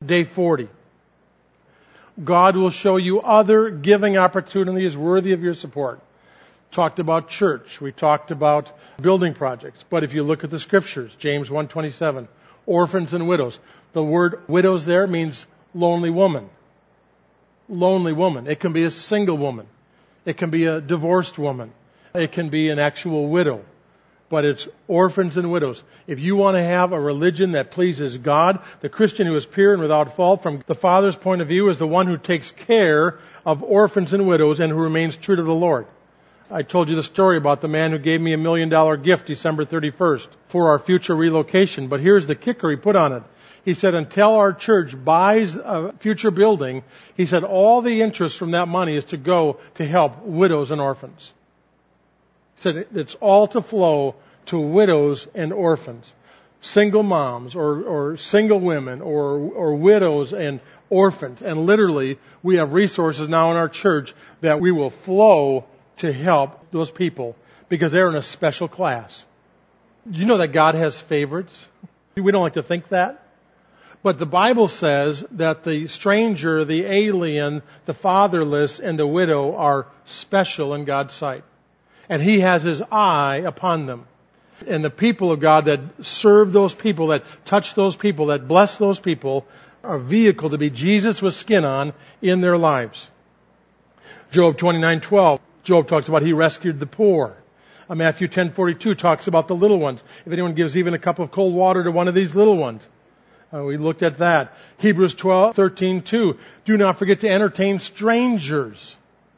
Day 40. God will show you other giving opportunities worthy of your support. Talked about church. We talked about building projects. But if you look at the scriptures, James 1:27, orphans and widows. The word widows there means lonely woman. Lonely woman. It can be a single woman. It can be a divorced woman. It can be an actual widow. But it's orphans and widows. If you want to have a religion that pleases God, the Christian who is pure and without fault from the Father's point of view is the one who takes care of orphans and widows and who remains true to the Lord. I told you the story about the man who gave me $1 million gift December 31st for our future relocation. But here's the kicker he put on it. He said, until our church buys a future building, he said, all the interest from that money is to go to help widows and orphans. He said, it's all to flow to widows and orphans. Single moms or single women or widows and orphans. And literally, we have resources now in our church that we will flow to help those people because they're in a special class. Do you know that God has favorites? We don't like to think that. But the Bible says that the stranger, the alien, the fatherless, and the widow are special in God's sight. And He has His eye upon them. And the people of God that serve those people, that touch those people, that bless those people, are a vehicle to be Jesus with skin on in their lives. Job 29:12. Job talks about He rescued the poor. Matthew 10:42 talks about the little ones. If anyone gives even a cup of cold water to one of these little ones. We looked at that. Hebrews 12:13:2. Do not forget to entertain strangers.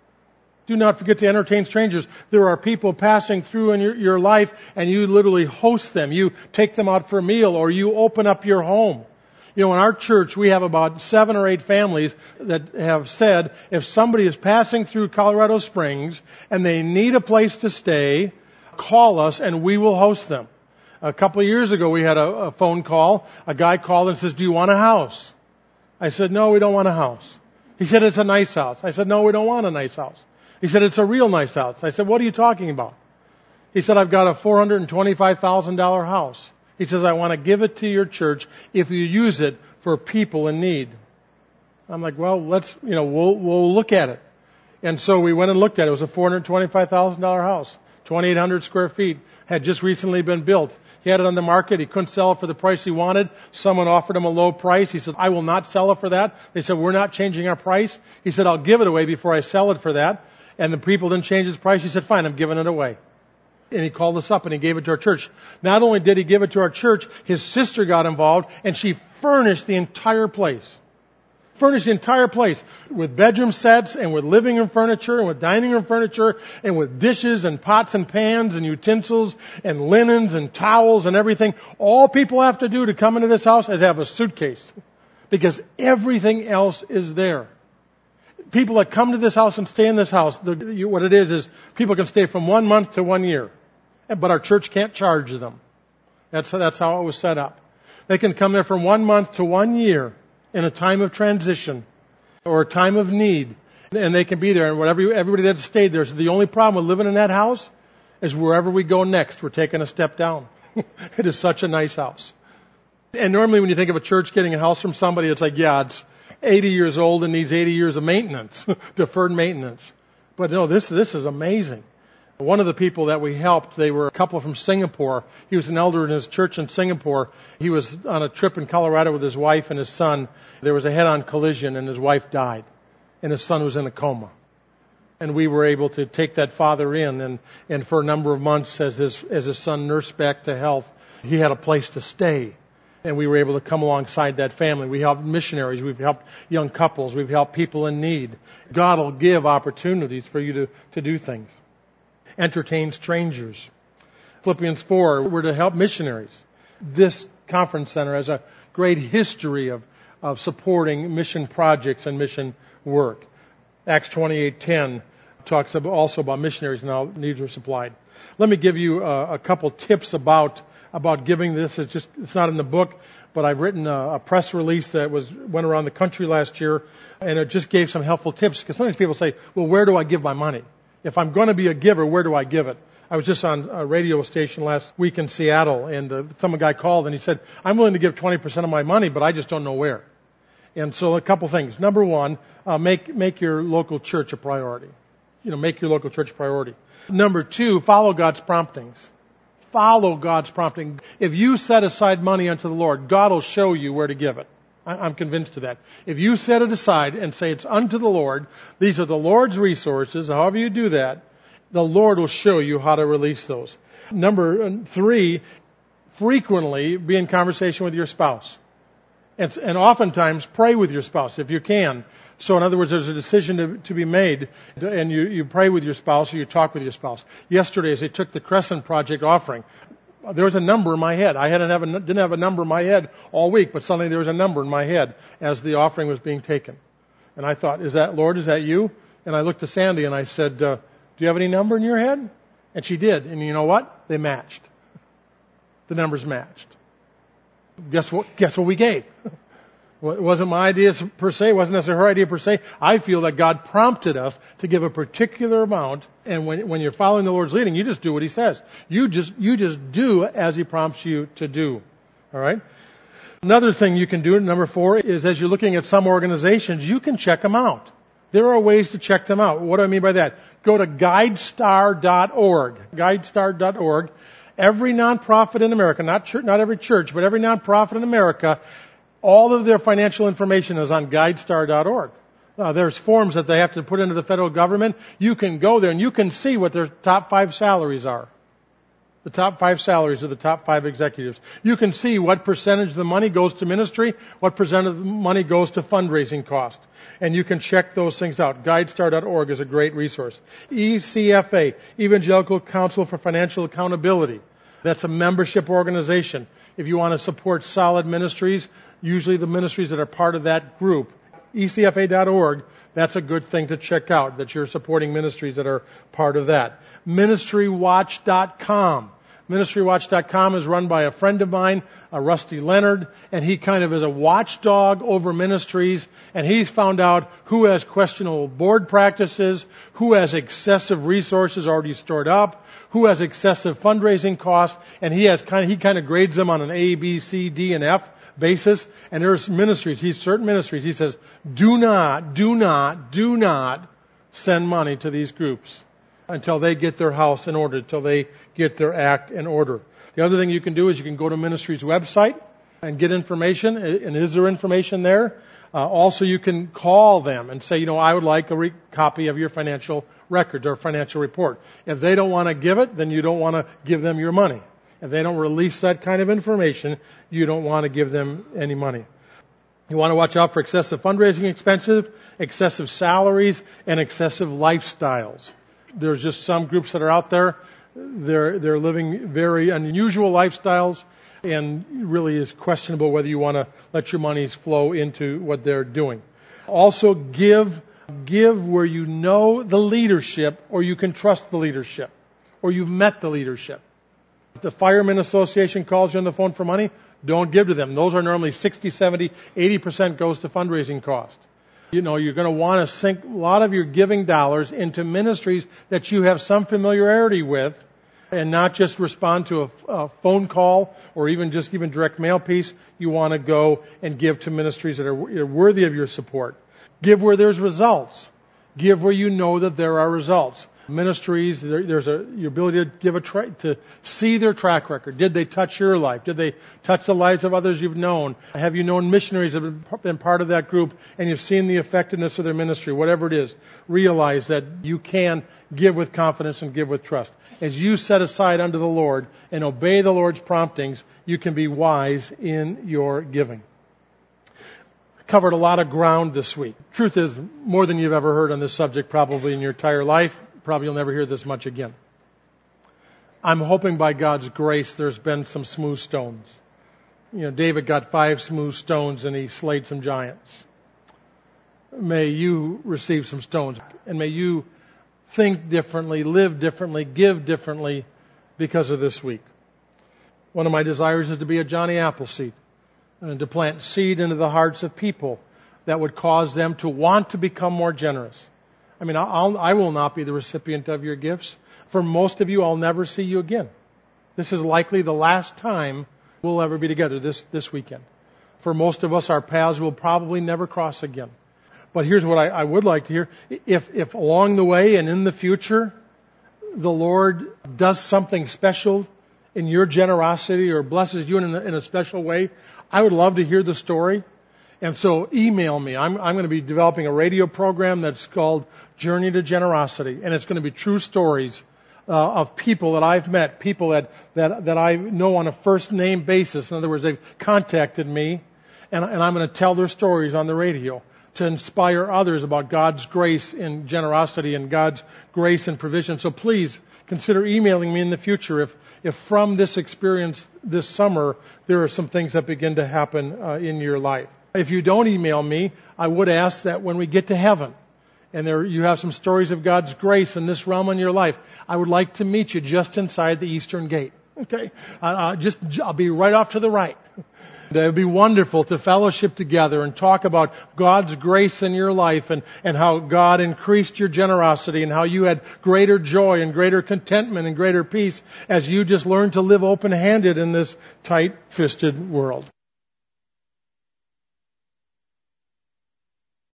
Do not forget to entertain strangers. There are people passing through in your life and you literally host them. You take them out for a meal or you open up your home. You know, in our church we have about 7 or 8 families that have said if somebody is passing through Colorado Springs and they need a place to stay, call us and we will host them. A couple of years ago we had a phone call. A guy called and says, do you want a house? I said, no, we don't want a house. He said, it's a nice house. I said, no, we don't want a nice house. He said, it's a real nice house. I said, what are you talking about? He said, I've got a $425,000 house. He says, I want to give it to your church if you use it for people in need. I'm like, well, we'll look at it. And so we went and looked at it. It was a $425,000 house, 2,800 square feet, had just recently been built. He had it on the market. He couldn't sell it for the price he wanted. Someone offered him a low price. He said, I will not sell it for that. They said, we're not changing our price. He said, I'll give it away before I sell it for that. And the people didn't change his price. He said, fine, I'm giving it away. And he called us up and he gave it to our church. Not only did he give it to our church, his sister got involved and she furnished the entire place. Furnished the entire place with bedroom sets and with living room furniture and with dining room furniture and with dishes and pots and pans and utensils and linens and towels and everything. All people have to do to come into this house is have a suitcase because everything else is there. People that come to this house and stay in this house, what it is people can stay from 1 month to 1 year. But our church can't charge them. That's how it was set up. They can come there from 1 month to 1 year in a time of transition or a time of need. And they can be there. And everybody that stayed there. So the only problem with living in that house is wherever we go next, we're taking a step down. It is such a nice house. And normally when you think of a church getting a house from somebody, it's like, yeah, it's 80 years old and needs 80 years of maintenance, deferred maintenance. But no, this is amazing. One of the people that we helped, they were a couple from Singapore. He was an elder in his church in Singapore. He was on a trip in Colorado with his wife and his son. There was a head-on collision and his wife died. And his son was in a coma. And we were able to take that father in and for a number of months as his son nursed back to health, he had a place to stay. And we were able to come alongside that family. We helped missionaries. We've helped young couples. We've helped people in need. God will give opportunities for you to do things. Entertain strangers. Philippians 4, we're to help missionaries. This conference center has a great history of supporting mission projects and mission work. Acts 28:10 talks also about missionaries and how needs are supplied. Let me give you a couple tips about giving this. It's not in the book, but I've written a press release that went around the country last year, and it just gave some helpful tips. Because sometimes people say, well, where do I give my money? If I'm going to be a giver, where do I give it? I was just on a radio station last week in Seattle, and some guy called and he said, I'm willing to give 20% of my money, but I just don't know where. And so a couple things. Number one, make your local church a priority. Make your local church a priority. Number two, follow God's promptings. Follow God's prompting. If you set aside money unto the Lord, God will show you where to give it. I'm convinced of that. If you set it aside and say it's unto the Lord, these are the Lord's resources, however you do that, the Lord will show you how to release those. Number three, frequently be in conversation with your spouse. And oftentimes pray with your spouse if you can. So in other words, there's a decision to be made, and you pray with your spouse or you talk with your spouse. Yesterday, as they took the Crescent Project offering, there was a number in my head. I didn't have a number in my head all week, but suddenly there was a number in my head as the offering was being taken. And I thought, Lord, is that you? And I looked to Sandy and I said, do you have any number in your head? And she did. And you know what? They matched. The numbers matched. Guess what we gave? It wasn't my idea per se. It wasn't necessarily her idea per se. I feel that God prompted us to give a particular amount. And when you're following the Lord's leading, you just do what He says. You just do as He prompts you to do. All right? Another thing you can do, number 4, is as you're looking at some organizations, you can check them out. There are ways to check them out. What do I mean by that? Go to GuideStar.org. GuideStar.org. Every nonprofit in America, not every church, but every nonprofit in America, all of their financial information is on GuideStar.org. There's forms that they have to put into the federal government. You can go there and you can see what their top 5 salaries are. The top 5 salaries of the top 5 executives. You can see what percentage of the money goes to ministry, what percent of the money goes to fundraising cost. And you can check those things out. GuideStar.org is a great resource. ECFA, Evangelical Council for Financial Accountability. That's a membership organization. If you want to support solid ministries, usually the ministries that are part of that group, ECFA.org, that's a good thing to check out, that you're supporting ministries that are part of that. MinistryWatch.com. MinistryWatch.com is run by a friend of mine, Rusty Leonard, and he kind of is a watchdog over ministries, and he's found out who has questionable board practices, who has excessive resources already stored up, who has excessive fundraising costs, and he kind of grades them on an A, B, C, D, and F basis. And there's certain ministries, he says, do not send money to these groups until they get their house in order, until they get their act in order. The other thing you can do is you can go to ministry's website and get information. And is there information there? Also, you can call them and say, I would like a copy of your financial records or financial report. If they don't want to give it, then you don't want to give them your money. If they don't release that kind of information, you don't want to give them any money. You want to watch out for excessive fundraising expenses, excessive salaries, and excessive lifestyles. There's just some groups that are out there. They're living very unusual lifestyles, and really is questionable whether you want to let your monies flow into what they're doing. Also, give where you know the leadership, or you can trust the leadership, or you've met the leadership. If the Firemen Association calls you on the phone for money, don't give to them. Those are normally 60, 70, 80% goes to fundraising cost. You're going to want to sink a lot of your giving dollars into ministries that you have some familiarity with, and not just respond to a phone call or even direct mail piece. You want to go and give to ministries that are worthy of your support. Give where there's results. Give where you know that there are results. Ministries, there's your ability to give to see their track record. Did they touch your life? Did they touch the lives of others you've known? Have you known missionaries that have been part of that group and you've seen the effectiveness of their ministry? Whatever it is, realize that you can give with confidence and give with trust. As you set aside unto the Lord and obey the Lord's promptings, you can be wise in your giving. Covered a lot of ground this week. Truth is, more than you've ever heard on this subject probably in your entire life. Probably you'll never hear this much again. I'm hoping by God's grace there's been some smooth stones. David got 5 smooth stones and he slayed some giants. May you receive some stones, and may you think differently, live differently, give differently because of this week. One of my desires is to be a Johnny Appleseed and to plant seed into the hearts of people that would cause them to want to become more generous. I will not be the recipient of your gifts. For most of you, I'll never see you again. This is likely the last time we'll ever be together this weekend. For most of us, our paths will probably never cross again. But here's what I would like to hear. If along the way and in the future, the Lord does something special in your generosity or blesses you in a special way, I would love to hear the story. And so email me. I'm going to be developing a radio program that's called Journey to Generosity. And it's going to be true stories of people that I've met, people that I know on a first name basis. In other words, they've contacted me, and I'm going to tell their stories on the radio to inspire others about God's grace and generosity and God's grace and provision. So please consider emailing me in the future if from this experience this summer there are some things that begin to happen in your life. If you don't email me, I would ask that when we get to heaven and you have some stories of God's grace in this realm in your life, I would like to meet you just inside the eastern gate. Okay? I'll be right off to the right. It would be wonderful to fellowship together and talk about God's grace in your life and how God increased your generosity and how you had greater joy and greater contentment and greater peace as you just learned to live open-handed in this tight-fisted world.